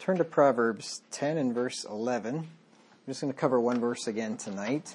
Turn to Proverbs 10 and verse 11. I'm just going to cover one verse again tonight.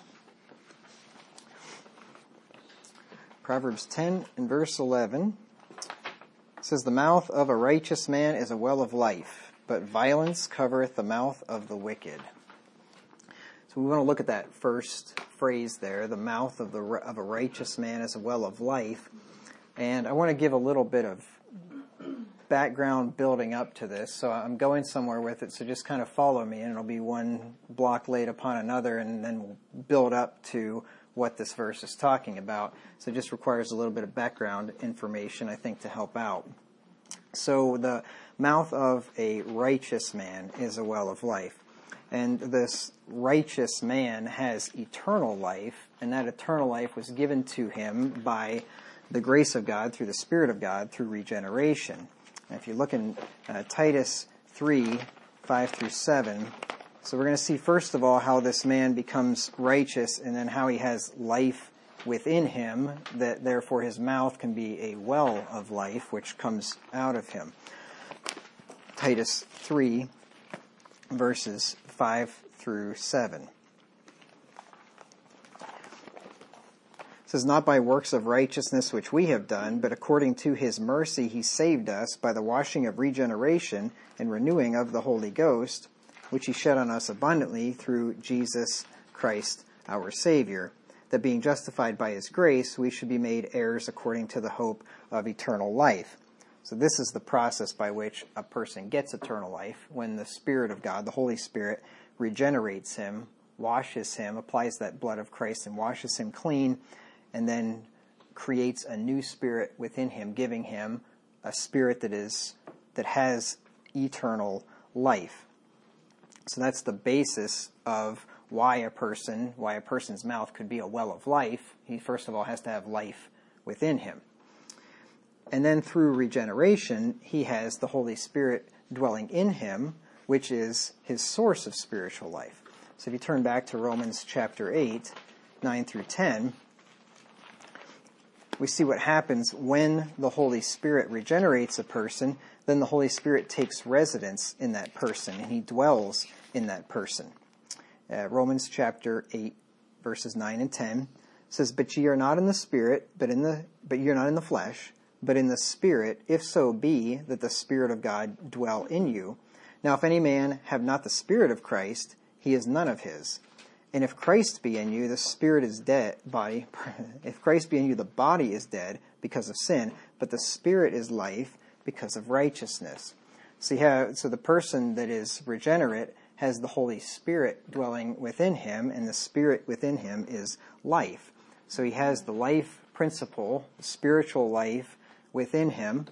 Proverbs 10 and verse 11 says, "The mouth of a righteous man is a well of life, but violence covereth the mouth of the wicked." So we want to look at that first phrase there, the mouth of a righteous man is a well of life. And I want to give a little bit of background building up to this. So I'm going somewhere with it, so just kind of follow me, and it'll be one block laid upon another, and then we'll build up to what this verse is talking about. So it just requires a little bit of background information, I think, to help out. So the mouth of a righteous man is a well of life. And this righteous man has eternal life, and that eternal life was given to him by the grace of God, through the Spirit of God, through regeneration. And if you look in Titus 3, 5 through 7, so we're going to see first of all how this man becomes righteous, and then how he has life within him, that therefore his mouth can be a well of life which comes out of him. Titus 3, verses 5 through 7. It says, "Not by works of righteousness which we have done, but according to his mercy he saved us by the washing of regeneration and renewing of the Holy Ghost, which he shed on us abundantly through Jesus Christ our Savior, that being justified by his grace, we should be made heirs according to the hope of eternal life." So this is the process by which a person gets eternal life, when the Spirit of God, the Holy Spirit, regenerates him, washes him, applies that blood of Christ and washes him clean, and then creates a new spirit within him, giving him a spirit that has eternal life. So that's the basis of why a person's mouth could be a well of life. He first of all has to have life within him. And then through regeneration, he has the Holy Spirit dwelling in him, which is his source of spiritual life. So if you turn back to Romans chapter 8, 9 through 10, we see what happens when the Holy Spirit regenerates a person. Then the Holy Spirit takes residence in that person, and he dwells in that person. Romans chapter 8, verses 9 and 10 says, "But ye are not in the Spirit, but ye are not in the flesh, but in the Spirit, if so be that the Spirit of God dwell in you. Now if any man have not the Spirit of Christ, he is none of his. And if Christ be in you, the spirit is dead, if Christ be in you, the body is dead because of sin, but the Spirit is life because of righteousness." So the person that is regenerate has the Holy Spirit dwelling within him, and the Spirit within him is life. So he has the life principle, the spiritual life within him.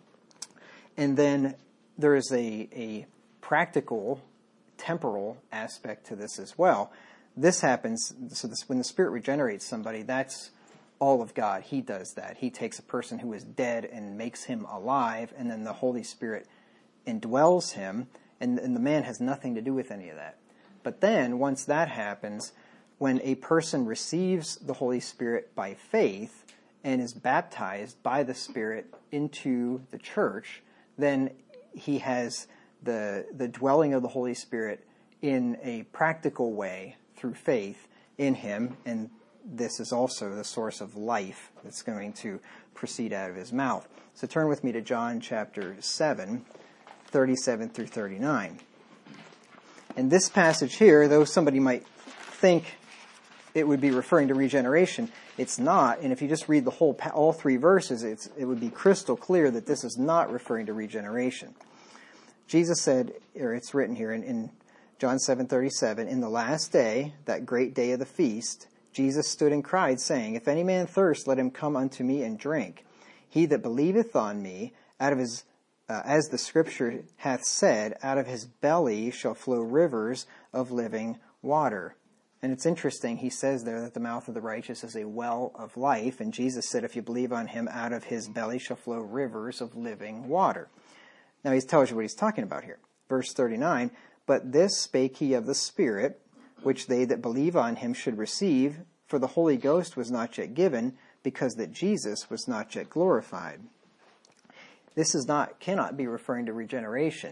And then there is a practical, temporal aspect to this as well. This happens, when the Spirit regenerates somebody, that's all of God. He does that. He takes a person who is dead and makes him alive, and then the Holy Spirit indwells him, and the man has nothing to do with any of that. But then, once that happens, when a person receives the Holy Spirit by faith and is baptized by the Spirit into the church, then he has the dwelling of the Holy Spirit in a practical way through faith in him, and this is also the source of life that's going to proceed out of his mouth. So turn with me to John chapter 7, 37 through 39. And this passage here, though somebody might think it would be referring to regeneration, it's not. And if you just read all three verses, it would be crystal clear that this is not referring to regeneration. Jesus said, or it's written here in John 7:37, "In the last day, that great day of the feast, Jesus stood and cried, saying, If any man thirst, let him come unto me and drink. He that believeth on me, out of his, as the Scripture hath said, out of his belly shall flow rivers of living water." And it's interesting, he says there that the mouth of the righteous is a well of life, and Jesus said, if you believe on him, out of his belly shall flow rivers of living water. Now he tells you what he's talking about here. Verse 39, "But this spake he of the Spirit, which they that believe on him should receive, for the Holy Ghost was not yet given, because that Jesus was not yet glorified." This cannot be referring to regeneration,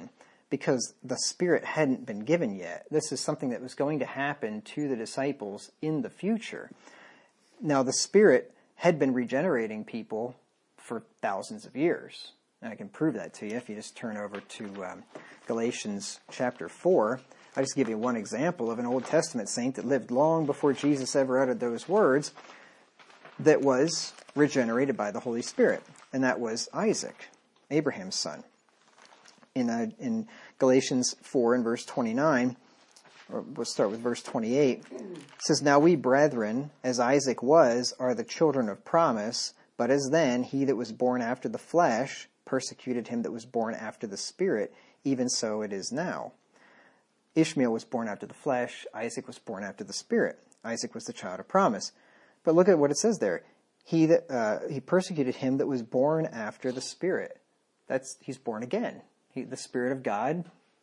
because the Spirit hadn't been given yet. This is something that was going to happen to the disciples in the future. Now, the Spirit had been regenerating people for thousands of years. And I can prove that to you if you just turn over to Galatians chapter 4. I'll just give you one example of an Old Testament saint that lived long before Jesus ever uttered those words that was regenerated by the Holy Spirit. And that was Isaac, Abraham's son. In Galatians 4 and verse 29, or we'll start with verse 28, it says, "Now we, brethren, as Isaac was, are the children of promise, but as then he that was born after the flesh persecuted him that was born after the Spirit, even so it is now." Ishmael was born after the flesh, Isaac was born after the Spirit. Isaac was the child of promise. But look at what it says there. He persecuted him that was born after the Spirit. He's born again. The Spirit of God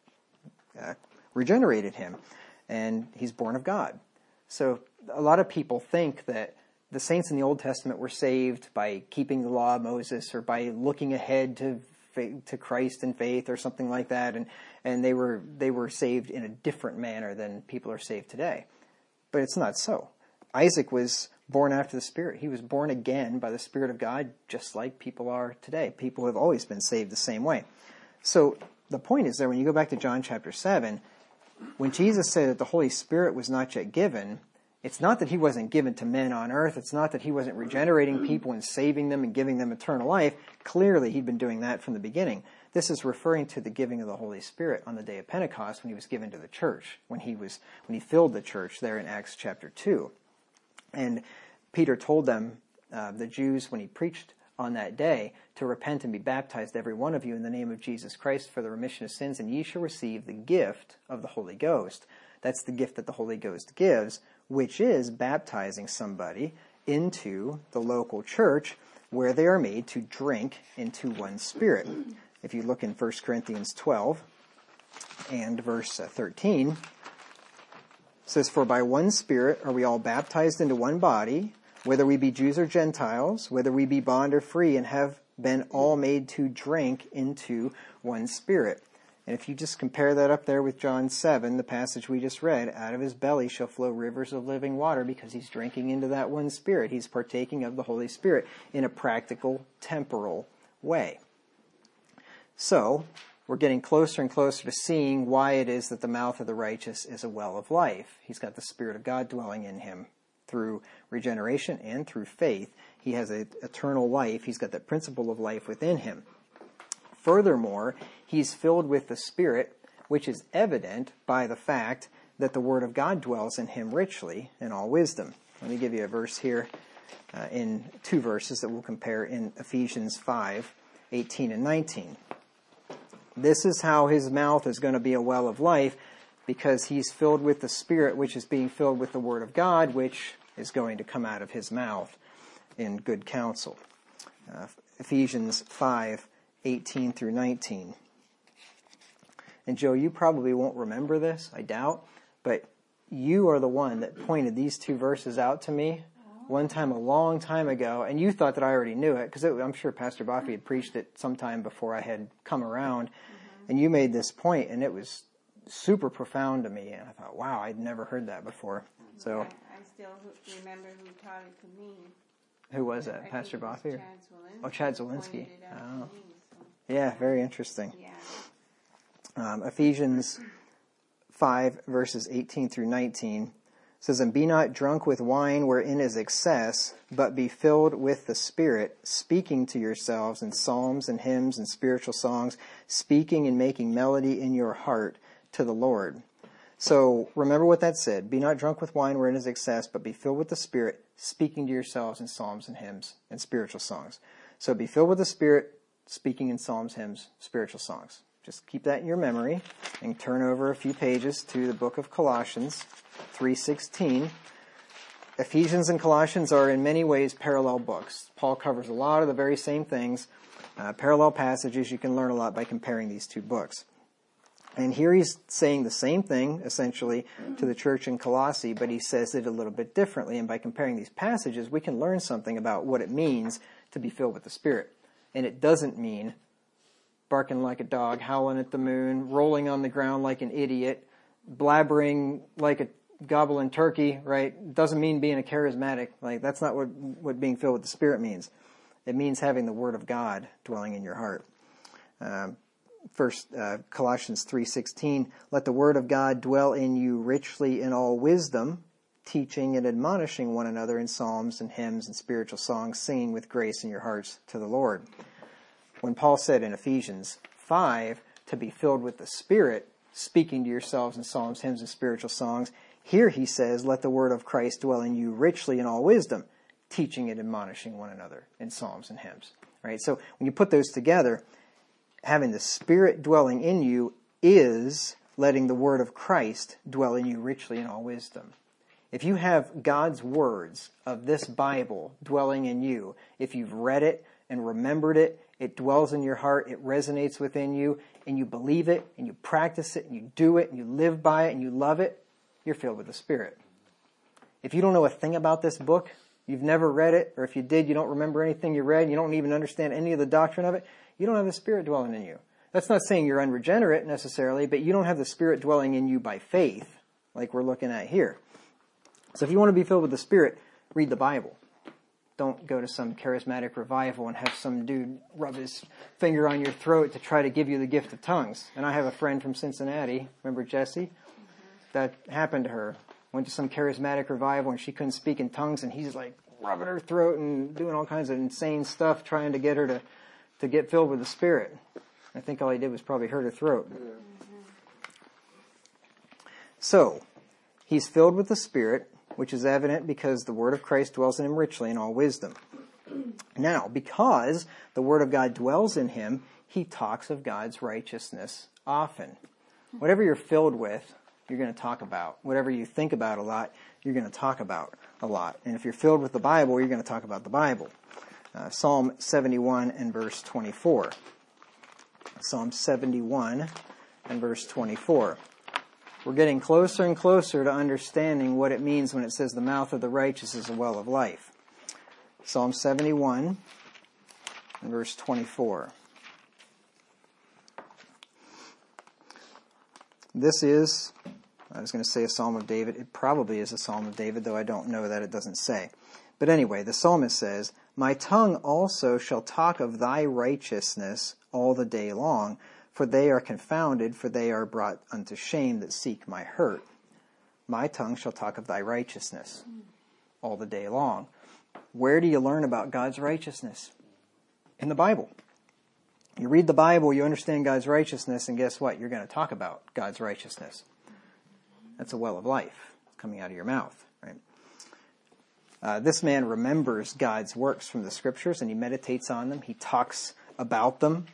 regenerated him, and he's born of God. So a lot of people think that the saints in the Old Testament were saved by keeping the law of Moses or by looking ahead to Christ in faith or something like that, and they were saved in a different manner than people are saved today. But it's not so. Isaac was born after the Spirit. He was born again by the Spirit of God, just like people are today. People have always been saved the same way. So the point is there, when you go back to John chapter 7, when Jesus said that the Holy Spirit was not yet given, it's not that he wasn't given to men on earth. It's not that he wasn't regenerating people and saving them and giving them eternal life. Clearly, he'd been doing that from the beginning. This is referring to the giving of the Holy Spirit on the day of Pentecost when he was given to the church, when he filled the church there in Acts chapter 2. And Peter told them, the Jews, when he preached on that day, to repent and be baptized, every one of you, in the name of Jesus Christ for the remission of sins, and ye shall receive the gift of the Holy Ghost. That's the gift that the Holy Ghost gives, which is baptizing somebody into the local church where they are made to drink into one Spirit. If you look in 1 Corinthians 12 and verse 13, it says, "For by one Spirit are we all baptized into one body, whether we be Jews or Gentiles, whether we be bond or free, and have been all made to drink into one Spirit." And if you just compare that up there with John 7, the passage we just read, out of his belly shall flow rivers of living water, because he's drinking into that one Spirit. He's partaking of the Holy Spirit in a practical, temporal way. So, we're getting closer and closer to seeing why it is that the mouth of the righteous is a well of life. He's got the Spirit of God dwelling in him through regeneration and through faith. He has an eternal life. He's got that principle of life within him. Furthermore, he's filled with the Spirit, which is evident by the fact that the Word of God dwells in him richly in all wisdom. Let me give you a verse here in two verses that we'll compare in Ephesians 5, 18 and 19. This is how his mouth is going to be a well of life, because he's filled with the Spirit, which is being filled with the Word of God, which is going to come out of his mouth in good counsel. Ephesians 5, 18 through 19. And Joe, you probably won't remember this, I doubt, but you are the one that pointed these two verses out to me one time a long time ago, and you thought that I already knew it, because I'm sure Pastor Buffy had preached it sometime before I had come around, and you made this point, and it was super profound to me, and I thought, wow, I'd never heard that before. So I still remember who taught it to me. Who was that? Pastor Buffy? Chad Zwolinski. Oh, Chad Zwolinski. Oh. Me, so. Yeah, very interesting. Yeah. Ephesians 5, verses 18 through 19 says, "And be not drunk with wine wherein is excess, but be filled with the Spirit, speaking to yourselves in psalms and hymns and spiritual songs, speaking and making melody in your heart to the Lord." So remember what that said. Be not drunk with wine wherein is excess, but be filled with the Spirit, speaking to yourselves in psalms and hymns and spiritual songs. So be filled with the Spirit, speaking in psalms, hymns, spiritual songs. Just keep that in your memory and turn over a few pages to the book of Colossians 3:16. Ephesians and Colossians are in many ways parallel books. Paul covers a lot of the very same things, parallel passages. You can learn a lot by comparing these two books. And here he's saying the same thing, essentially, to the church in Colossae, but he says it a little bit differently. And by comparing these passages, we can learn something about what it means to be filled with the Spirit. And it doesn't mean barking like a dog, howling at the moon, rolling on the ground like an idiot, blabbering like a gobbling turkey, right? Doesn't mean being a charismatic. Like, that's not what being filled with the Spirit means. It means having the Word of God dwelling in your heart. Colossians 3:16, let the Word of God dwell in you richly in all wisdom, teaching and admonishing one another in psalms and hymns and spiritual songs, singing with grace in your hearts to the Lord. When Paul said in Ephesians 5 to be filled with the Spirit, speaking to yourselves in psalms, hymns, and spiritual songs, here he says, let the word of Christ dwell in you richly in all wisdom, teaching and admonishing one another in psalms and hymns. Right? So when you put those together, having the Spirit dwelling in you is letting the word of Christ dwell in you richly in all wisdom. If you have God's words of this Bible dwelling in you, if you've read it and remembered it, it dwells in your heart, it resonates within you, and you believe it, and you practice it, and you do it, and you live by it, and you love it, you're filled with the Spirit. If you don't know a thing about this book, you've never read it, or if you did, you don't remember anything you read, you don't even understand any of the doctrine of it, you don't have the Spirit dwelling in you. That's not saying you're unregenerate necessarily, but you don't have the Spirit dwelling in you by faith, like we're looking at here. So if you want to be filled with the Spirit, read the Bible. Don't go to some charismatic revival and have some dude rub his finger on your throat to try to give you the gift of tongues. And I have a friend from Cincinnati, remember Jessie? That happened to her. Went to some charismatic revival and she couldn't speak in tongues, and he's like rubbing her throat and doing all kinds of insane stuff trying to get her to get filled with the Spirit. I think all he did was probably hurt her throat. So, he's filled with the Spirit, which is evident because the Word of Christ dwells in him richly in all wisdom. Now, because the Word of God dwells in him, he talks of God's righteousness often. Whatever you're filled with, you're going to talk about. Whatever you think about a lot, you're going to talk about a lot. And if you're filled with the Bible, you're going to talk about the Bible. Psalm 71 and verse 24. Psalm 71 and verse 24. We're getting closer and closer to understanding what it means when it says the mouth of the righteous is a well of life. Psalm 71 and verse 24. This is, I was going to say a Psalm of David. It probably is a Psalm of David, though I don't know that, it doesn't say. But anyway, the psalmist says, my tongue also shall talk of thy righteousness all the day long, for they are confounded, for they are brought unto shame that seek my hurt. My tongue shall talk of thy righteousness all the day long. Where do you learn about God's righteousness? In the Bible. You read the Bible, you understand God's righteousness, and guess what? You're going to talk about God's righteousness. That's a well of life coming out of your mouth, right? This man remembers God's works from the Scriptures, and he meditates on them. He talks about them,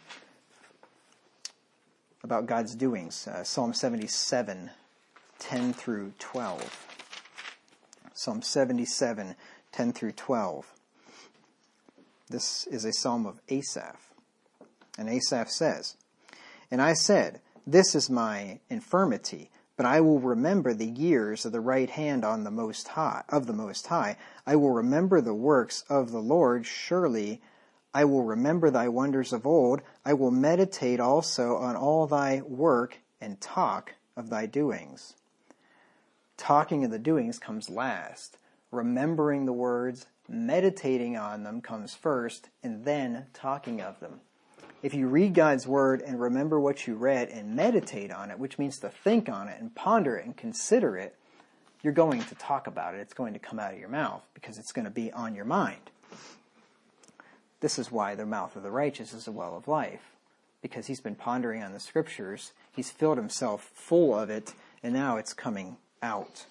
about God's doings. Psalm 77, 10 through 12. Psalm 77, 10 through 12. This is a psalm of Asaph. And Asaph says, and I said, this is my infirmity, but I will remember the years of the right hand on the Most High, of the Most High. I will remember the works of the Lord. Surely I will remember thy wonders of old. I will meditate also on all thy work and talk of thy doings. Talking of the doings comes last. Remembering the words, meditating on them comes first, and then talking of them. If you read God's Word and remember what you read and meditate on it, which means to think on it and ponder it and consider it, you're going to talk about it. It's going to come out of your mouth because it's going to be on your mind. This is why the mouth of the righteous is a well of life, because he's been pondering on the Scriptures. He's filled himself full of it, and now it's coming out.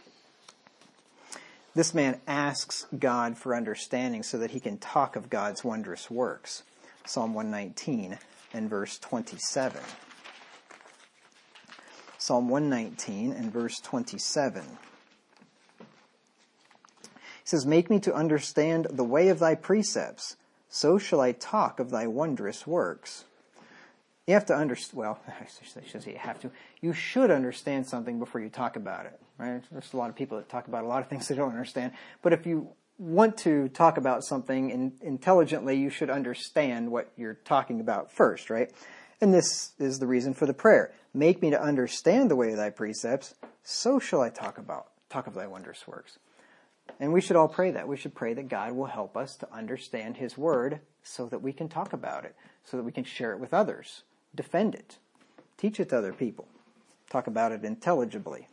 This man asks God for understanding so that he can talk of God's wondrous works. Psalm 119 and verse 27. Psalm 119 and verse 27. He says, make me to understand the way of thy precepts, so shall I talk of thy wondrous works. You have to understand, well, I should say you have to. You should understand something before you talk about it, right? There's a lot of people that talk about a lot of things they don't understand. But if you want to talk about something intelligently, you should understand what you're talking about first, right? And this is the reason for the prayer. Make me to understand the way of thy precepts, so shall I talk of thy wondrous works. And we should all pray that. We should pray that God will help us to understand his word so that we can talk about it, so that we can share it with others, defend it, teach it to other people, talk about it intelligibly.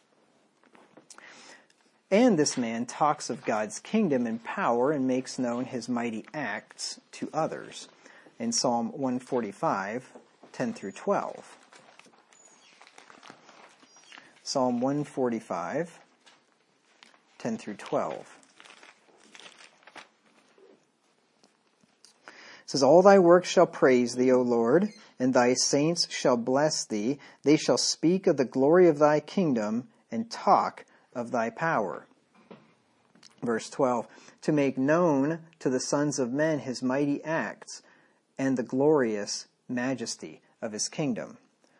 And this man talks of God's kingdom and power and makes known his mighty acts to others. In Psalm 145, 10 through 12. Psalm 145, 10 through 12. It says, All thy works shall praise thee, O Lord, and thy saints shall bless thee. They shall speak of the glory of thy kingdom and talk of thy power. Verse 12, to make known to the sons of men his mighty acts and the glorious majesty of his kingdom.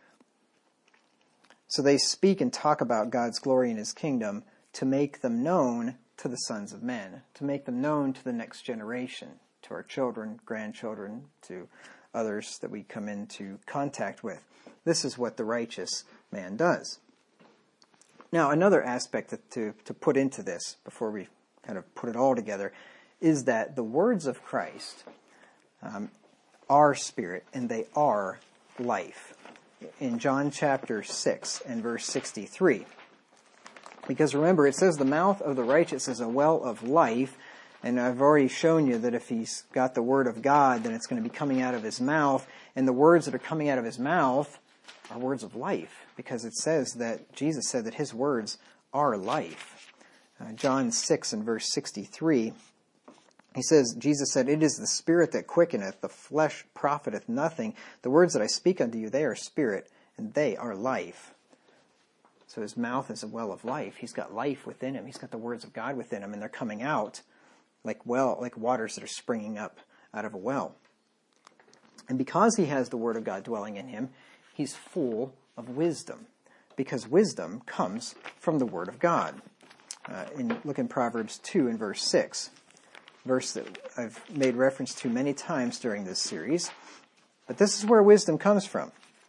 So they speak and talk about God's glory and his kingdom to make them known to the sons of men, to make them known to the next generation, to our children, grandchildren, to others that we come into contact with. This is what the righteous man does. Now, another aspect to put into this, before we kind of put it all together, is that the words of Christ are spirit and they are life. In John chapter 6 and verse 63. Because remember, it says the mouth of the righteous is a well of life, and I've already shown you that if he's got the word of God, then it's going to be coming out of his mouth, and the words that are coming out of his mouth are words of life, because it says that Jesus said that his words are life. John 6 and verse 63, he says, Jesus said, It is the spirit that quickeneth, the flesh profiteth nothing. The words that I speak unto you, they are spirit, and they are life. So his mouth is a well of life. He's got life within him. He's got the words of God within him, and they're coming out like waters that are springing up out of a well. And because he has the word of God dwelling in him, he's full of wisdom, because wisdom comes from the word of God. Look in Proverbs 2 and verse 6. Verse that I've made reference to many times during this series. But this is where wisdom comes from.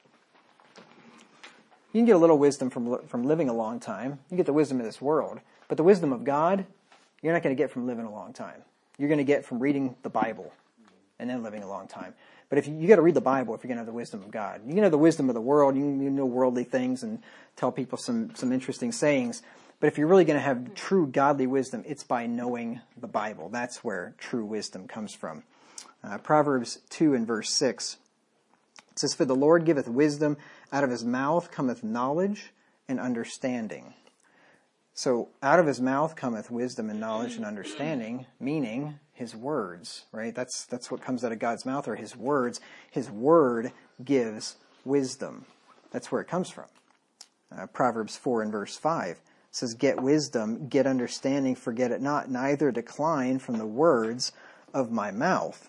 You can get a little wisdom from living a long time. You get the wisdom of this world. But the wisdom of God, you're not going to get from living a long time. You're going to get from reading the Bible and then living a long time. But if you got to read the Bible if you're going to have the wisdom of God. You can have the wisdom of the world. You can know worldly things and tell people some interesting sayings. But if you're really going to have true godly wisdom, it's by knowing the Bible. That's where true wisdom comes from. Proverbs 2 and verse 6. It says, For the Lord giveth wisdom, out of his mouth cometh knowledge and understanding. So out of his mouth cometh wisdom and knowledge and understanding, meaning his words, right? That's what comes out of God's mouth, are his words. His word gives wisdom. That's where it comes from. Proverbs 4 and verse 5. It says, Get wisdom, get understanding, forget it not, neither decline from the words of my mouth.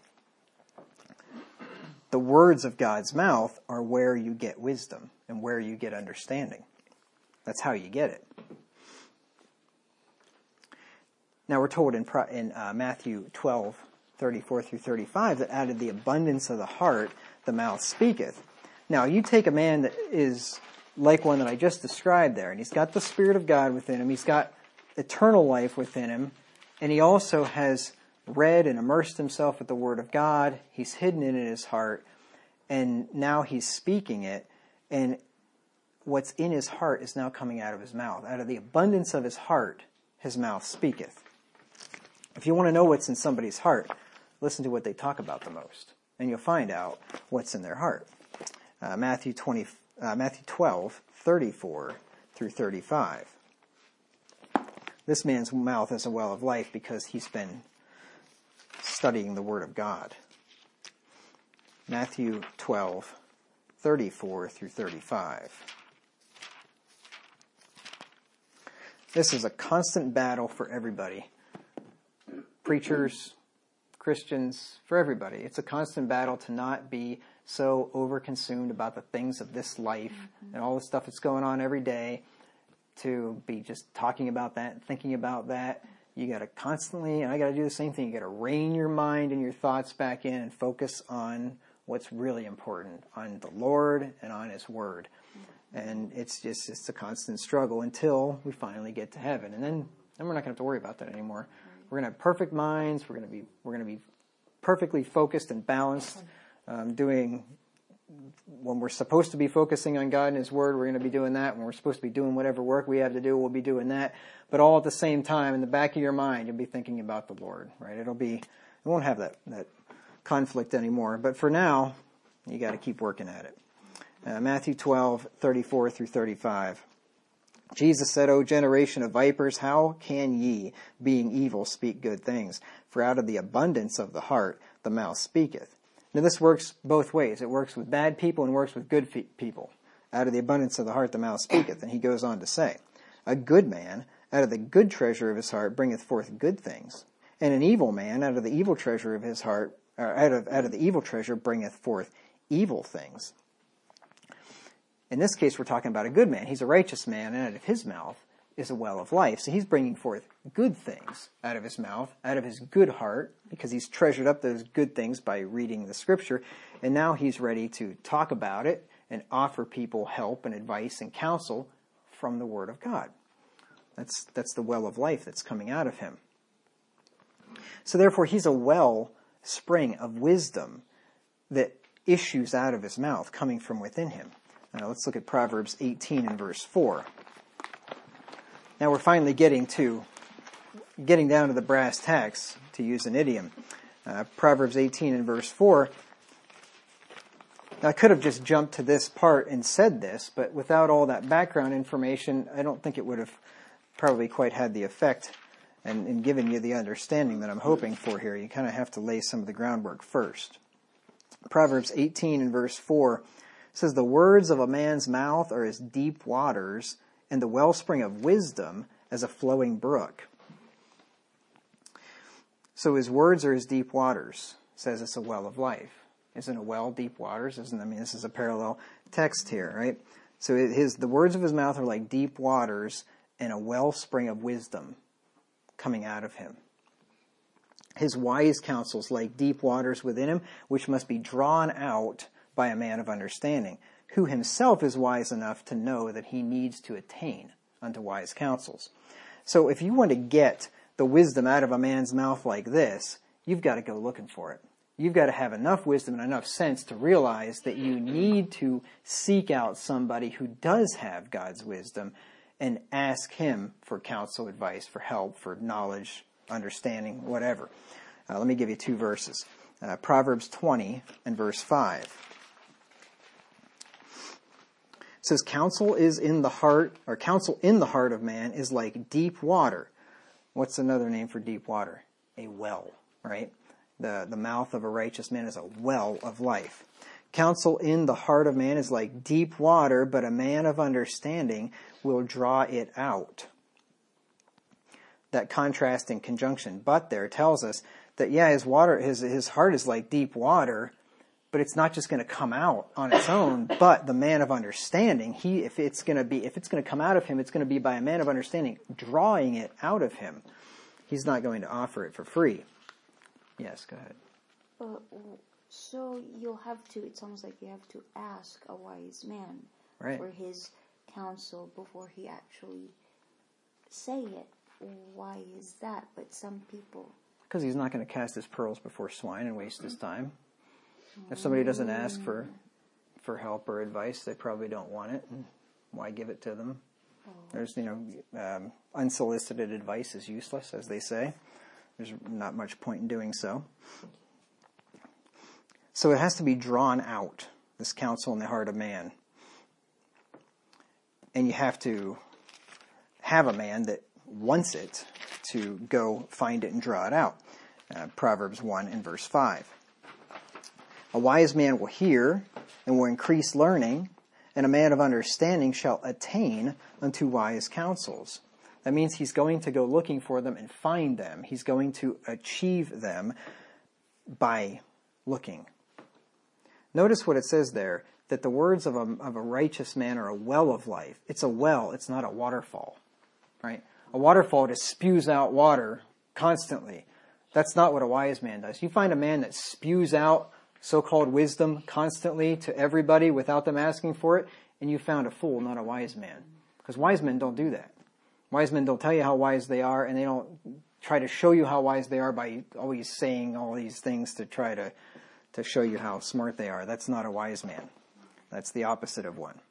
The words of God's mouth are where you get wisdom and where you get understanding. That's how you get it. Now we're told in Matthew 12, 34 through 35, that out of the abundance of the heart, the mouth speaketh. Now you take a man that is like one that I just described there, and he's got the Spirit of God within him, he's got eternal life within him, and he also has read and immersed himself with the Word of God, he's hidden it in his heart, and now he's speaking it, and what's in his heart is now coming out of his mouth. Out of the abundance of his heart, his mouth speaketh. If you want to know what's in somebody's heart, listen to what they talk about the most, and you'll find out what's in their heart. Matthew 12, 34 through 35. This man's mouth is a well of life because he's been studying the Word of God. Matthew 12, 34 through 35. This is a constant battle for everybody. Preachers, Christians, for everybody. It's a constant battle to not be so overconsumed about the things of this life and all the stuff that's going on every day, to be just talking about that, thinking about that. You got to constantly, and I got to do the same thing, you got to rein your mind and your thoughts back in and focus on what's really important, on the Lord and on His Word. And it's a constant struggle until we finally get to heaven. And then we're not going to have to worry about that anymore. We're going to have perfect minds. We're going to be perfectly focused and balanced, doing when we're supposed to be focusing on God and His Word, we're going to be doing that. When we're supposed to be doing whatever work we have to do, we'll be doing that. But all at the same time, in the back of your mind, you'll be thinking about the Lord, right? It won't have that conflict anymore. But for now, you got to keep working at it. Matthew 12:34 through 35. Jesus said, O generation of vipers, how can ye, being evil, speak good things? For out of the abundance of the heart, the mouth speaketh. Now this works both ways. It works with bad people and works with good people. Out of the abundance of the heart the mouth speaketh. And he goes on to say, a good man out of the good treasure of his heart bringeth forth good things. And an evil man out of the evil treasure of his heart, out of the evil treasure bringeth forth evil things. In this case, we're talking about a good man. He's a righteous man, and out of his mouth is a well of life. So he's bringing forth good things out of his mouth, out of his good heart, because he's treasured up those good things by reading the Scripture. And now he's ready to talk about it and offer people help and advice and counsel from the Word of God. That's the well of life that's coming out of him. So therefore, he's a well spring of wisdom that issues out of his mouth, coming from within him. Now let's look at Proverbs 18 and verse 4. Now we're finally getting down to the brass tacks, to use an idiom. Proverbs 18 and verse 4. Now, I could have just jumped to this part and said this, but without all that background information, I don't think it would have probably quite had the effect and given you the understanding that I'm hoping for here. You kind of have to lay some of the groundwork first. Proverbs 18 and verse 4 says, the words of a man's mouth are as deep waters, and the wellspring of wisdom as a flowing brook. So his words are as deep waters. It says it's a well of life. Isn't a well deep waters? This is a parallel text here, right? So the words of his mouth are like deep waters and a wellspring of wisdom coming out of him. His wise counsels like deep waters within him, which must be drawn out by a man of understanding, who himself is wise enough to know that he needs to attain unto wise counsels. So if you want to get the wisdom out of a man's mouth like this, you've got to go looking for it. You've got to have enough wisdom and enough sense to realize that you need to seek out somebody who does have God's wisdom and ask him for counsel, advice, for help, for knowledge, understanding, whatever. Let me give you two verses. Proverbs 20 and verse 5. It says, counsel in the heart of man is like deep water. What's another name for deep water? A well, right? The mouth of a righteous man is a well of life. Counsel in the heart of man is like deep water, but a man of understanding will draw it out. That contrasting conjunction, but there, tells us that, his heart is like deep water, but it's not just going to come out on its own. But the man of understanding, if it's going to come out of him, it's going to be by a man of understanding drawing it out of him. He's not going to offer it for free. Yes, go ahead. So it's almost like you have to ask a wise man for his counsel before he actually say it. Why is that? But some people... Because he's not going to cast his pearls before swine and waste his time. If somebody doesn't ask for help or advice, they probably don't want it. And why give it to them? There's, unsolicited advice is useless, as they say. There's not much point in doing so. So it has to be drawn out, this counsel in the heart of man. And you have to have a man that wants it to go find it and draw it out. Proverbs 1 and verse 5. A wise man will hear and will increase learning, and a man of understanding shall attain unto wise counsels. That means he's going to go looking for them and find them. He's going to achieve them by looking. Notice what it says there, that the words of a righteous man are a well of life. It's a well, it's not a waterfall, right? A waterfall just spews out water constantly. That's not what a wise man does. You find a man that spews out so-called wisdom constantly to everybody without them asking for it, and you found a fool, not a wise man. Because wise men don't do that. Wise men don't tell you how wise they are, and they don't try to show you how wise they are by always saying all these things to try to show you how smart they are. That's not a wise man. That's the opposite of one.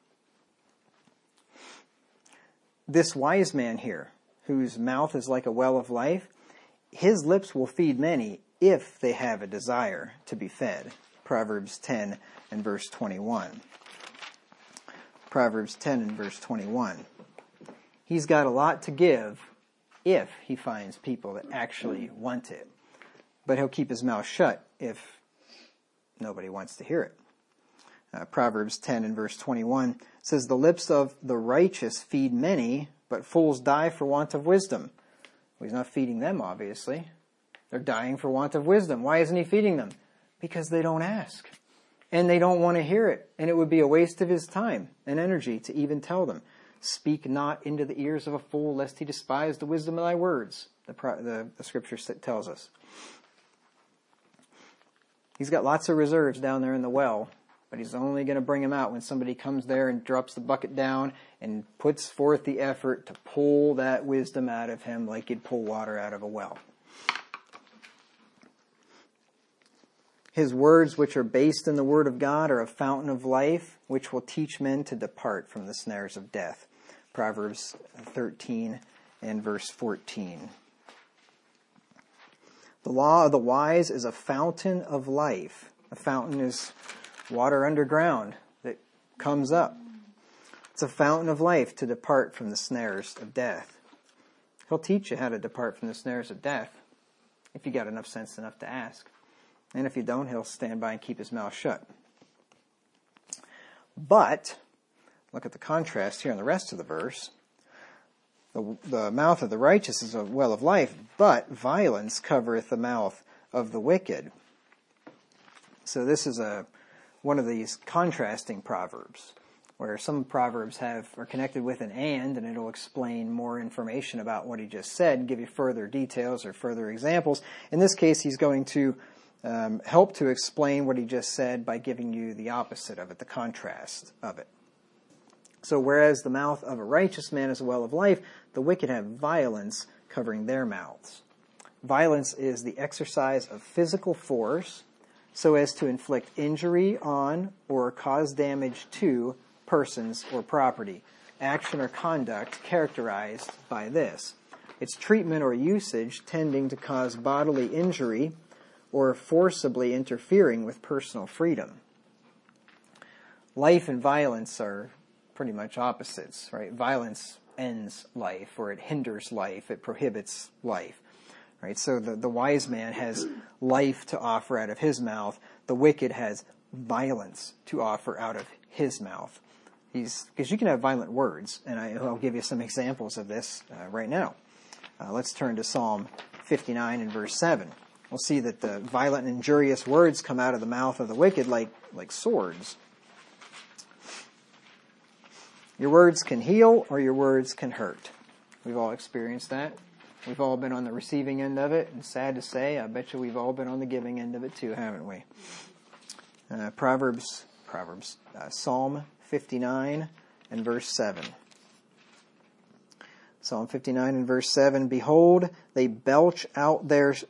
This wise man here, whose mouth is like a well of life, his lips will feed many if they have a desire to be fed. Proverbs 10 and verse 21. Proverbs 10 and verse 21. He's got a lot to give if he finds people that actually want it. But he'll keep his mouth shut if nobody wants to hear it. Proverbs 10 and verse 21 says, the lips of the righteous feed many, but fools die for want of wisdom. Well, he's not feeding them, obviously. They're dying for want of wisdom. Why isn't he feeding them? Because they don't ask. And they don't want to hear it. And it would be a waste of his time and energy to even tell them. Speak not into the ears of a fool, lest he despise the wisdom of thy words, the scripture tells us. He's got lots of reserves down there in the well, but he's only going to bring them out when somebody comes there and drops the bucket down and puts forth the effort to pull that wisdom out of him like you'd pull water out of a well. His words, which are based in the word of God, are a fountain of life, which will teach men to depart from the snares of death. Proverbs 13 and verse 14. The law of the wise is a fountain of life. A fountain is water underground that comes up. It's a fountain of life to depart from the snares of death. He'll teach you how to depart from the snares of death if you got enough sense enough to ask. And if you don't, he'll stand by and keep his mouth shut. But, look at the contrast here in the rest of the verse. The mouth of the righteous is a well of life, but violence covereth the mouth of the wicked. So this is one of these contrasting proverbs, where some proverbs are connected with an and it'll explain more information about what he just said, give you further details or further examples. In this case, he's going to help to explain what he just said by giving you the opposite of it, the contrast of it. So whereas the mouth of a righteous man is a well of life, the wicked have violence covering their mouths. Violence is the exercise of physical force so as to inflict injury on or cause damage to persons or property. Action or conduct characterized by this. It's treatment or usage tending to cause bodily injury or forcibly interfering with personal freedom. Life and violence are pretty much opposites, right? Violence ends life, or it hinders life, it prohibits life, right? So the wise man has life to offer out of his mouth. The wicked has violence to offer out of his mouth. Because you can have violent words, and I'll give you some examples of this right now. Let's turn to Psalm 59 and verse 7. We'll see that the violent and injurious words come out of the mouth of the wicked like swords. Your words can heal or your words can hurt. We've all experienced that. We've all been on the receiving end of it, and sad to say, I bet you we've all been on the giving end of it too, haven't we? Psalm 59 and verse 7. Psalm 59 and verse 7, behold, they belch out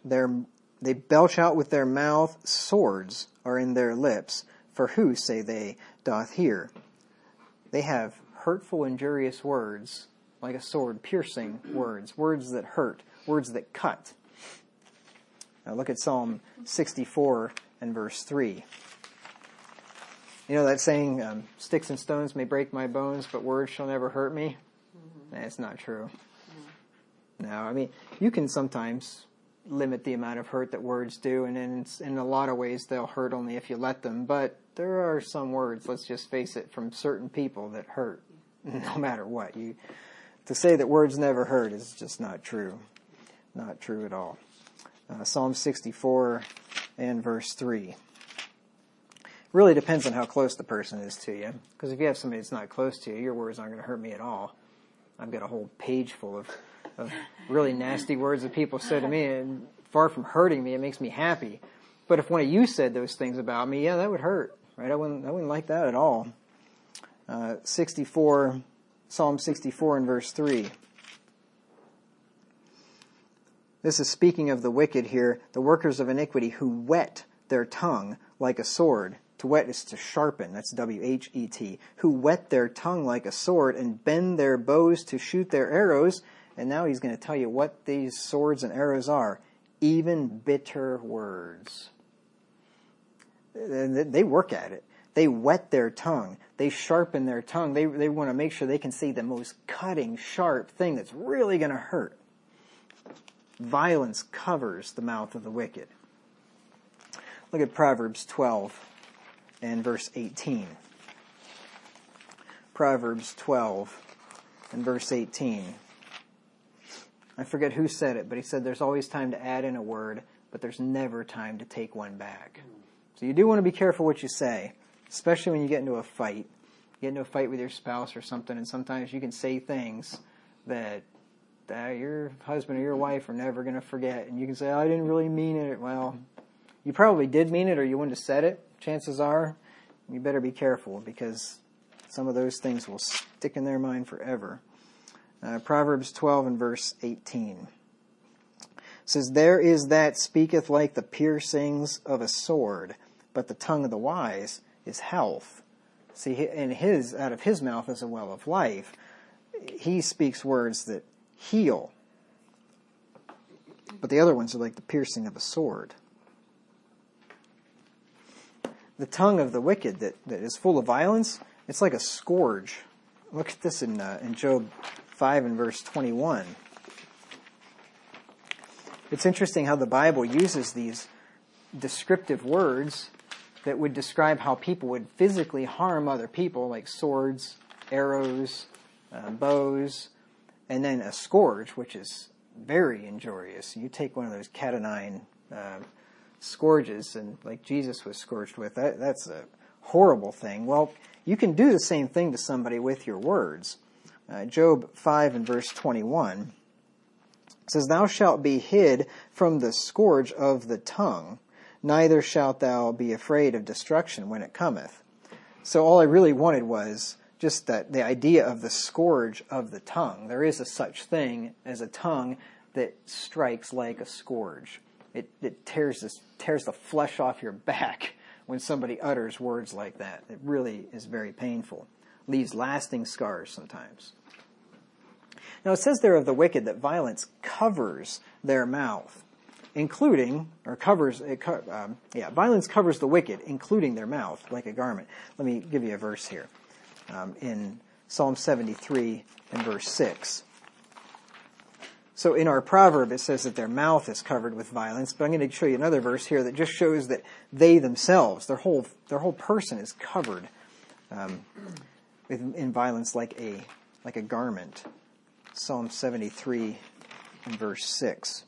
with their mouth, swords are in their lips, for who, say they, doth hear? They have hurtful, injurious words, like a sword, piercing words, words that hurt, words that cut. Now look at Psalm 64 and verse 3. You know that saying, sticks and stones may break my bones, but words shall never hurt me? Mm-hmm. That's not true. No, I mean, you can sometimes limit the amount of hurt that words do, and in a lot of ways they'll hurt only if you let them, but there are some words, let's just face it, from certain people that hurt, no matter what. To say that words never hurt is just not true. Not true at all. Psalm 64 and verse 3. Really depends on how close the person is to you. Because if you have somebody that's not close to you, your words aren't going to hurt me at all. I've got a whole page full of really nasty words that people say to me, and far from hurting me, it makes me happy. But if one of you said those things about me, yeah, that would hurt, right? I wouldn't like that at all. Psalm 64 and verse 3. This is speaking of the wicked here, the workers of iniquity who whet their tongue like a sword. To whet is to sharpen, that's W-H-E-T. Who whet their tongue like a sword and bend their bows to shoot their arrows. And now he's going to tell you what these swords and arrows are. Even bitter words. They work at it. They whet their tongue. They sharpen their tongue. They want to make sure they can say the most cutting, sharp thing that's really going to hurt. Violence covers the mouth of the wicked. Look at Proverbs 12 and verse 18. Proverbs 12 and verse 18. I forget who said it, but he said there's always time to add in a word, but there's never time to take one back. So you do want to be careful what you say, especially when you get into a fight. You get into a fight with your spouse or something, and sometimes you can say things that your husband or your wife are never going to forget. And you can say, I didn't really mean it. Well, you probably did mean it, or you wouldn't have said it. Chances are you better be careful, because some of those things will stick in their mind forever. Proverbs 12 and verse 18 says, There is that speaketh like the piercings of a sword, but the tongue of the wise is health. See, out of his mouth is a well of life. He speaks words that heal. But the other ones are like the piercing of a sword. The tongue of the wicked that is full of violence, it's like a scourge. Look at this in Job 5 and verse 21. It's interesting how the Bible uses these descriptive words that would describe how people would physically harm other people, like swords, arrows, bows, and then a scourge, which is very injurious. You take one of those cat o' nine scourges, and like Jesus was scourged with, that's a horrible thing. Well, you can do the same thing to somebody with your words. Job 5 and verse 21 says, Thou shalt be hid from the scourge of the tongue, neither shalt thou be afraid of destruction when it cometh. So all I really wanted was just the idea of the scourge of the tongue. There is a such thing as a tongue that strikes like a scourge. It tears the flesh off your back when somebody utters words like that. It really is very painful. Leaves lasting scars sometimes. Now it says there of the wicked that violence covers their mouth, violence covers the wicked, including their mouth, like a garment. Let me give you a verse here. In Psalm 73 and verse 6. So in our proverb it says that their mouth is covered with violence, but I'm going to show you another verse here that just shows that they themselves, their whole person is covered in violence like a garment. Psalm 73 and verse 6.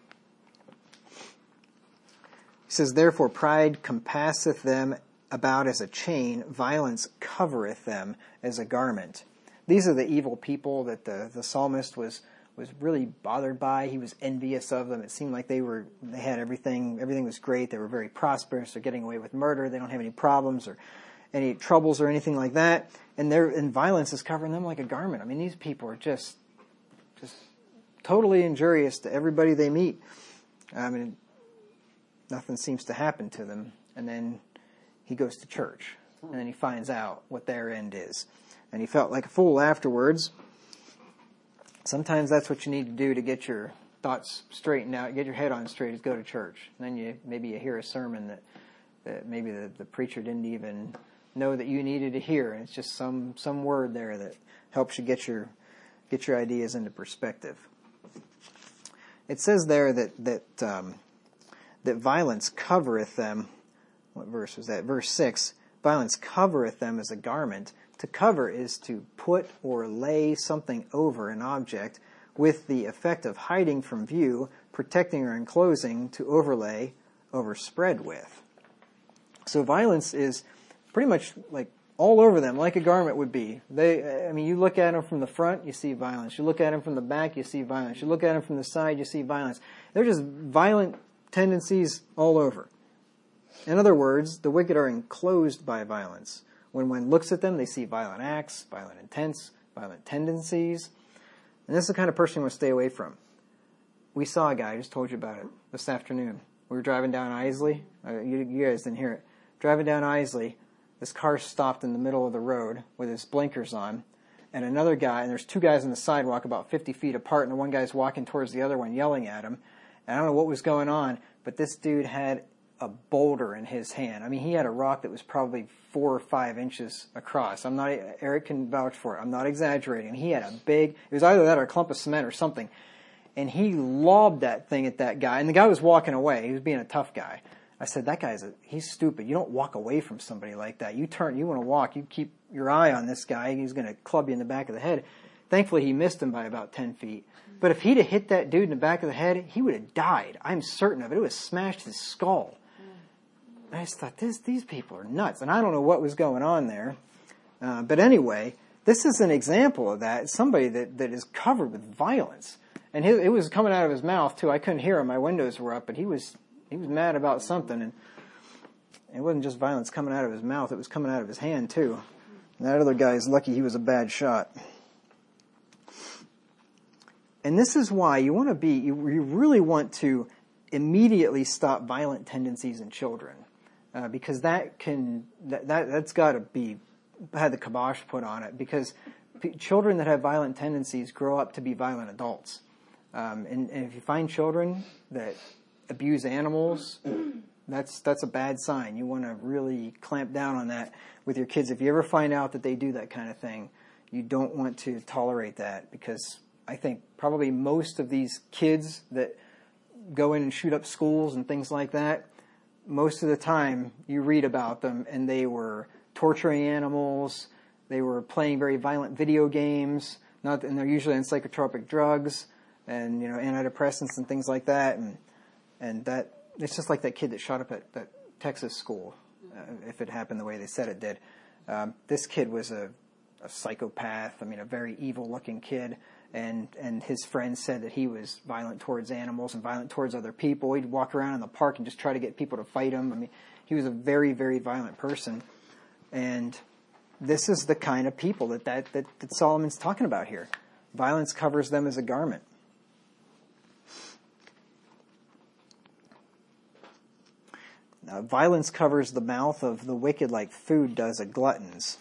He says, Therefore pride compasseth them about as a chain, violence covereth them as a garment. These are the evil people that the psalmist was really bothered by. He was envious of them. It seemed like they had everything was great. They were very prosperous. They're getting away with murder. They don't have any problems or any troubles or anything like that. And violence is covering them like a garment. I mean, these people are just totally injurious to everybody they meet. I mean, nothing seems to happen to them. And then he goes to church, and then he finds out what their end is. And he felt like a fool afterwards. Sometimes that's what you need to do to get your thoughts straightened out, get your head on straight, is go to church. And then maybe you hear a sermon that maybe the preacher didn't even know that you needed to hear, and it's just some word there that helps you get your ideas into perspective. It says there that violence covereth them. What verse was that? Verse 6. Violence covereth them as a garment. To cover is to put or lay something over an object with the effect of hiding from view, protecting or enclosing, to overlay, overspread with. So violence is pretty much like all over them, like a garment would be. You look at them from the front, you see violence. You look at them from the back, you see violence. You look at them from the side, you see violence. They're just violent tendencies all over. In other words, the wicked are enclosed by violence. When one looks at them, they see violent acts, violent intents, violent tendencies. And this is the kind of person you want to stay away from. We saw a guy, I just told you about it, this afternoon. We were driving down Isley. You guys didn't hear it. Driving down Isley, this car stopped in the middle of the road with his blinkers on. And another guy, and there's two guys on the sidewalk about 50 feet apart, and the one guy's walking towards the other one, yelling at him. And I don't know what was going on, but this dude had a boulder in his hand. I mean, he had a rock that was probably 4 or 5 inches across. Eric can vouch for it. I'm not exaggerating. He had it was either that or a clump of cement or something. And he lobbed that thing at that guy, and the guy was walking away. He was being a tough guy. I said, that guy's he's stupid. You don't walk away from somebody like that. You want to walk, you keep your eye on this guy. He's going to club you in the back of the head. Thankfully, he missed him by about 10 feet. But if he'd have hit that dude in the back of the head, he would have died. I'm certain of it. It would have smashed his skull. And I just thought, these people are nuts. And I don't know what was going on there. But anyway, this is an example of that. Somebody that is covered with violence. And it was coming out of his mouth, too. I couldn't hear him. My windows were up. But he was mad about something. And it wasn't just violence coming out of his mouth. It was coming out of his hand, too. And that other guy is lucky he was a bad shot. And this is why you really want to immediately stop violent tendencies in children. Because that's got to be had the kibosh put on it. Because children that have violent tendencies grow up to be violent adults. And if you find children that abuse animals, that's a bad sign. You want to really clamp down on that with your kids. If you ever find out that they do that kind of thing, you don't want to tolerate that, because I think probably most of these kids that go in and shoot up schools and things like that, most of the time you read about them and they were torturing animals, they were playing very violent video games, and they're usually on psychotropic drugs and antidepressants and things like that, and that it's just like that kid that shot up at that Texas school, if it happened the way they said it did. This kid was a psychopath, a very evil-looking kid, and his friends said that he was violent towards animals and violent towards other people. He'd walk around in the park and just try to get people to fight him. He was a very, very violent person. And this is the kind of people that Solomon's talking about here. Violence covers them as a garment. Now, violence covers the mouth of the wicked like food does a glutton's.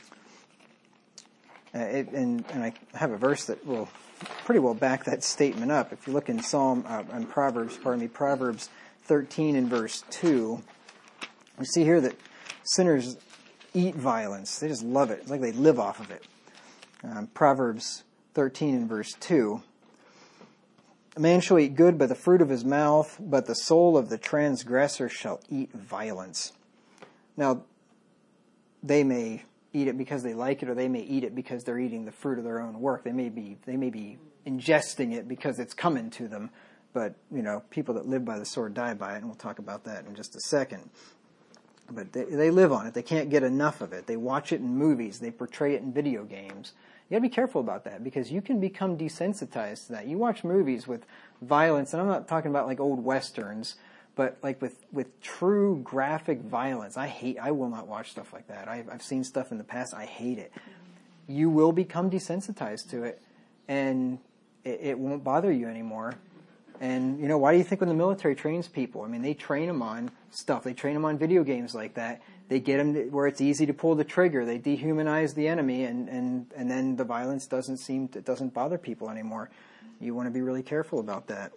And I have a verse that will pretty well back that statement up. If you look in Proverbs 13 and verse 2, we see here that sinners eat violence. They just love it. It's like they live off of it. Proverbs 13 and verse 2. A man shall eat good by the fruit of his mouth, but the soul of the transgressor shall eat violence. Now, they may eat it because they like it, or they may eat it because they're eating the fruit of their own work. They may be ingesting it because it's coming to them. But, people that live by the sword die by it, and we'll talk about that in just a second. But they live on it. They can't get enough of it. They watch it in movies. They portray it in video games. You gotta be careful about that, because you can become desensitized to that. You watch movies with violence, and I'm not talking about like old westerns, but like with true graphic violence. I will not watch stuff like that. I've seen stuff in the past. I hate it. You will become desensitized to it, and it won't bother you anymore. And, why do you think when the military trains people? They train them on stuff. They train them on video games like that. They get them where it's easy to pull the trigger. They dehumanize the enemy, and then the violence doesn't bother people anymore. You want to be really careful about that.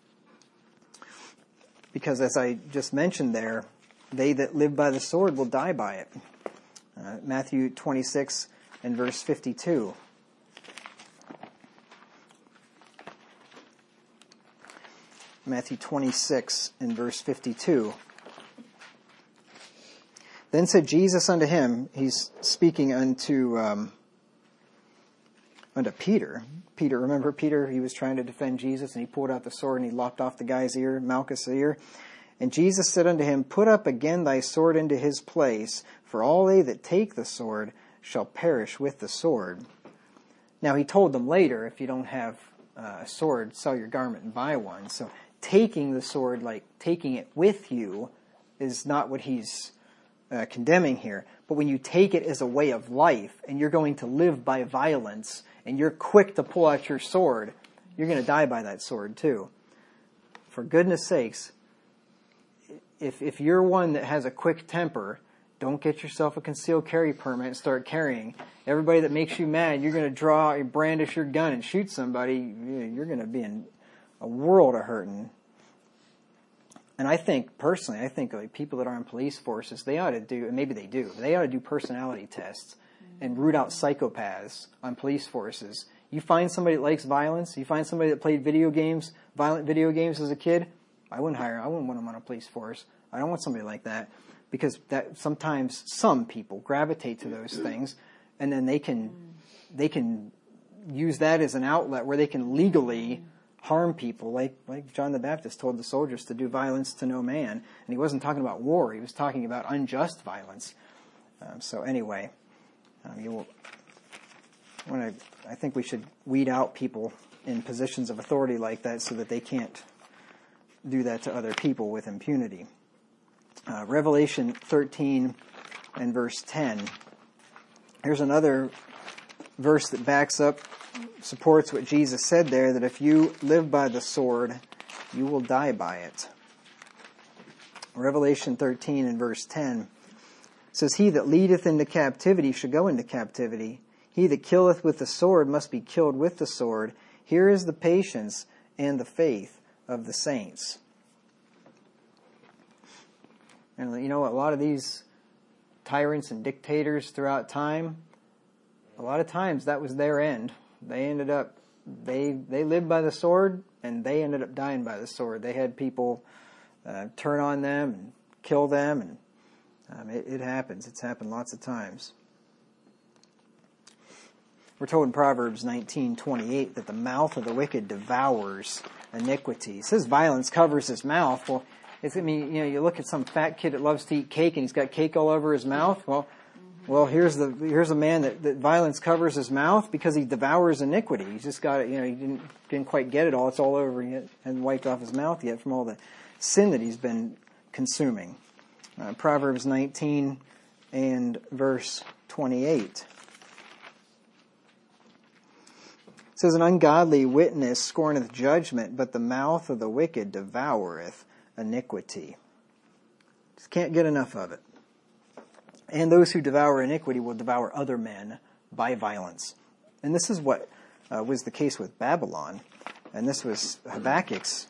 Because as I just mentioned there, they that live by the sword will die by it. Matthew 26 and verse 52. Matthew 26 and verse 52. Then said Jesus unto him, he's speaking unto Peter. Peter, remember Peter? He was trying to defend Jesus, and he pulled out the sword and he lopped off the guy's ear, Malchus' ear. And Jesus said unto him, Put up again thy sword into his place, for all they that take the sword shall perish with the sword. Now he told them later, if you don't have a sword, sell your garment and buy one. So taking the sword, like taking it with you, is not what he's condemning here. But when you take it as a way of life and you're going to live by violence and you're quick to pull out your sword, you're going to die by that sword too. For goodness sakes, if you're one that has a quick temper, don't get yourself a concealed carry permit and start carrying. Everybody that makes you mad, you're going to draw, brandish your gun and shoot somebody, you're going to be in a world of hurting. And I think, personally, like people that are in police forces, they ought to do, and maybe they do, they ought to do personality tests and root out psychopaths on police forces. You find somebody that likes violence, you find somebody that played violent video games as a kid, I wouldn't want them on a police force. I don't want somebody like that. Because that sometimes some people gravitate to those things, and then they can use that as an outlet where they can legally harm people, like John the Baptist told the soldiers to do violence to no man, and he wasn't talking about war; he was talking about unjust violence. So anyway, I think we should weed out people in positions of authority like that, so that they can't do that to other people with impunity. Revelation 13 and verse 10. Here's another verse that supports what Jesus said there, that if you live by the sword, you will die by it. Revelation 13 and verse 10 says, "He that leadeth into captivity shall go into captivity. He that killeth with the sword must be killed with the sword. Here is the patience and the faith of the saints." And you know, a lot of these tyrants and dictators throughout time, a lot of times that was their end. They ended up, they lived by the sword, and they ended up dying by the sword. They had people turn on them and kill them, and it happens. It's happened lots of times. We're told in Proverbs 19:28 that the mouth of the wicked devours iniquity. It says violence covers his mouth. Well, you look at some fat kid that loves to eat cake and he's got cake all over his mouth. Well, here's a man that violence covers his mouth because he devours iniquity. He's just got it. He didn't quite get it all. It's all over. He hasn't wiped off his mouth yet from all the sin that he's been consuming. Proverbs 19 and verse 28. It says, "An ungodly witness scorneth judgment, but the mouth of the wicked devoureth iniquity." Just can't get enough of it. "And those who devour iniquity will devour other men by violence." And this is what was the case with Babylon. And this was Habakkuk's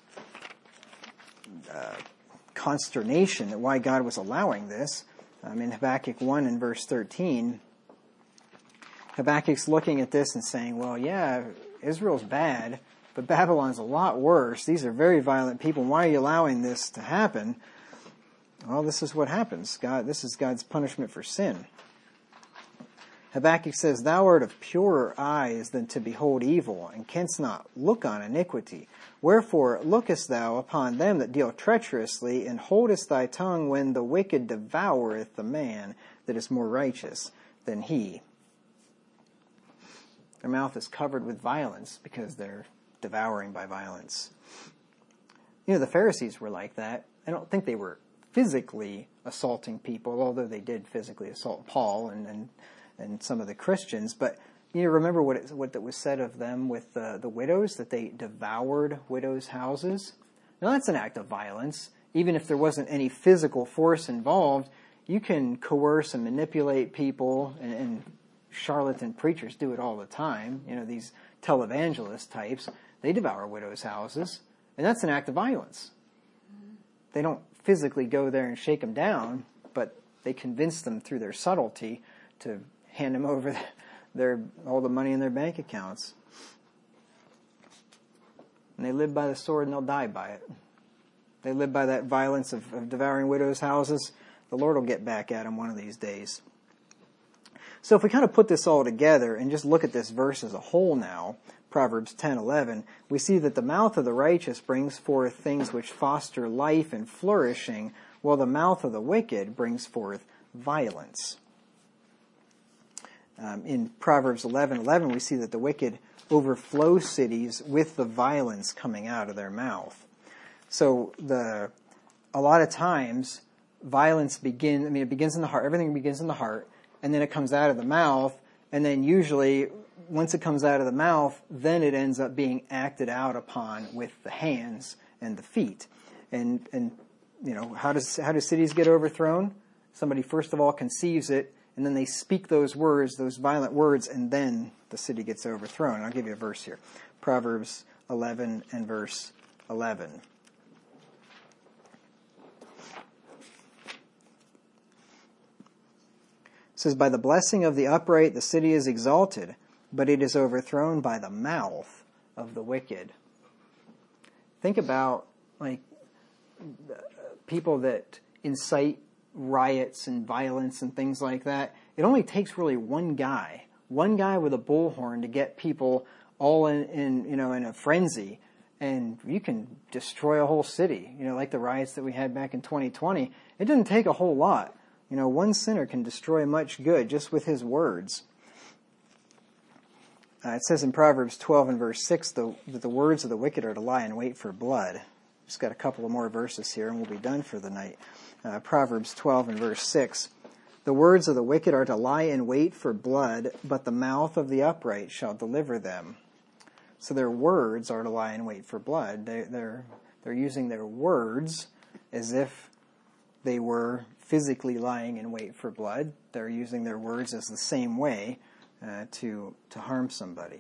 consternation at why God was allowing this. In Habakkuk 1 and verse 13, Habakkuk's looking at this and saying, well, yeah, Israel's bad, but Babylon's a lot worse. These are very violent people. Why are you allowing this to happen? Well, this is what happens. This is God's punishment for sin. Habakkuk says, "Thou art of purer eyes than to behold evil, and canst not look on iniquity. Wherefore lookest thou upon them that deal treacherously, and holdest thy tongue when the wicked devoureth the man that is more righteous than he." Their mouth is covered with violence because they're devouring by violence. The Pharisees were like that. I don't think they were physically assaulting people, although they did physically assault Paul and some of the Christians. But remember what that was said of them with the widows, that they devoured widows' houses? Now that's an act of violence. Even if there wasn't any physical force involved, you can coerce and manipulate people, and charlatan preachers do it all the time. These televangelist types, they devour widows' houses, and that's an act of violence. They don't physically go there and shake them down, but they convince them through their subtlety to hand them over all the money in their bank accounts. And they live by the sword and they'll die by it. They live by that violence of devouring widows' houses. The Lord will get back at them one of these days. So if we kind of put this all together and just look at this verse as a whole now, Proverbs 10:11, we see that the mouth of the righteous brings forth things which foster life and flourishing, while the mouth of the wicked brings forth violence. In Proverbs 11:11, we see that the wicked overflow cities with the violence coming out of their mouth. So a lot of times, violence begins, it begins in the heart. Everything begins in the heart, and then it comes out of the mouth, and then usually, once it comes out of the mouth, then it ends up being acted out upon with the hands and the feet. And how do cities get overthrown? Somebody first of all conceives it, and then they speak those words, those violent words, and then the city gets overthrown. I'll give you a verse here. Proverbs 11 and verse 11. It says, by the blessing of the upright the city is exalted, but it is overthrown by the mouth of the wicked. Think about people that incite riots and violence and things like that. It only takes really one guy with a bullhorn to get people all in a frenzy, and you can destroy a whole city. Like the riots that we had back in 2020. It didn't take a whole lot. One sinner can destroy much good just with his words. It says in Proverbs 12 and verse 6 that the words of the wicked are to lie in wait for blood. Just got a couple of more verses here and we'll be done for the night. Proverbs 12 and verse 6. The words of the wicked are to lie in wait for blood, but the mouth of the upright shall deliver them. So their words are to lie in wait for blood. They're using their words as if they were physically lying in wait for blood. They're using their words as the same way to harm somebody.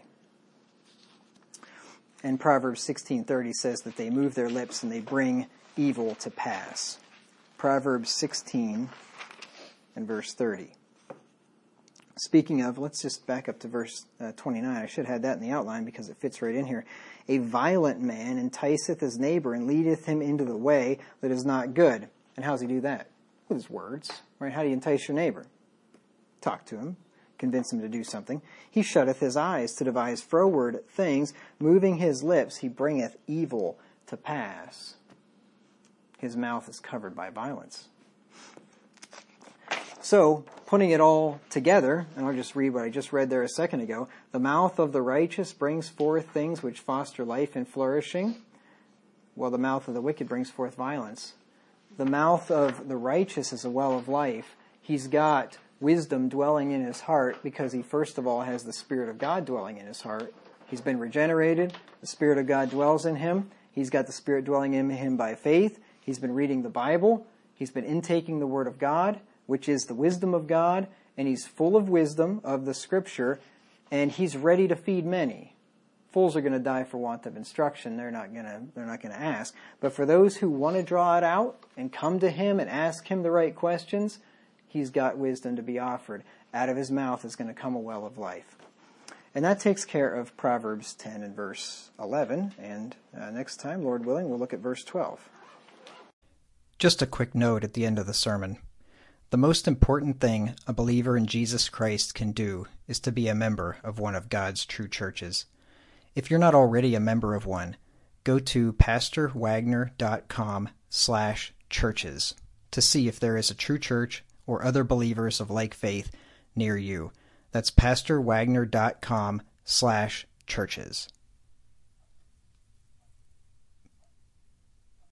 And Proverbs 16:30 says that they move their lips and they bring evil to pass. Proverbs 16 and verse 30. Speaking of, let's just back up to verse 29. I should have had that in the outline because it fits right in here. A violent man enticeth his neighbor and leadeth him into the way that is not good. And how does he do that? With his words. Right? How do you entice your neighbor? Talk to him. Convince him to do something. He shutteth his eyes to devise froward things. Moving his lips, he bringeth evil to pass. His mouth is covered by violence. So, putting it all together, and I'll just read what I just read there a second ago. The mouth of the righteous brings forth things which foster life and flourishing, while the mouth of the wicked brings forth violence. The mouth of the righteous is a well of life. He's got wisdom dwelling in his heart because he first of all has the Spirit of God dwelling in his heart. He's been regenerated. The Spirit of God dwells in him. He's got the Spirit dwelling in him by faith. He's been reading the Bible. He's been intaking the Word of God, which is the wisdom of God, and he's full of wisdom of the Scripture, and he's ready to feed many. Fools are going to die for want of instruction. They're not going to ask. But for those who want to draw it out and come to him and ask him the right questions, he's got wisdom to be offered. Out of his mouth is going to come a well of life. And that takes care of Proverbs 10 and verse 11. And next time, Lord willing, we'll look at verse 12. Just a quick note at the end of the sermon. The most important thing a believer in Jesus Christ can do is to be a member of one of God's true churches. If you're not already a member of one, go to pastorwagner.com/churches to see if there is a true church or other believers of like faith near you. That's pastorwagner.com/churches.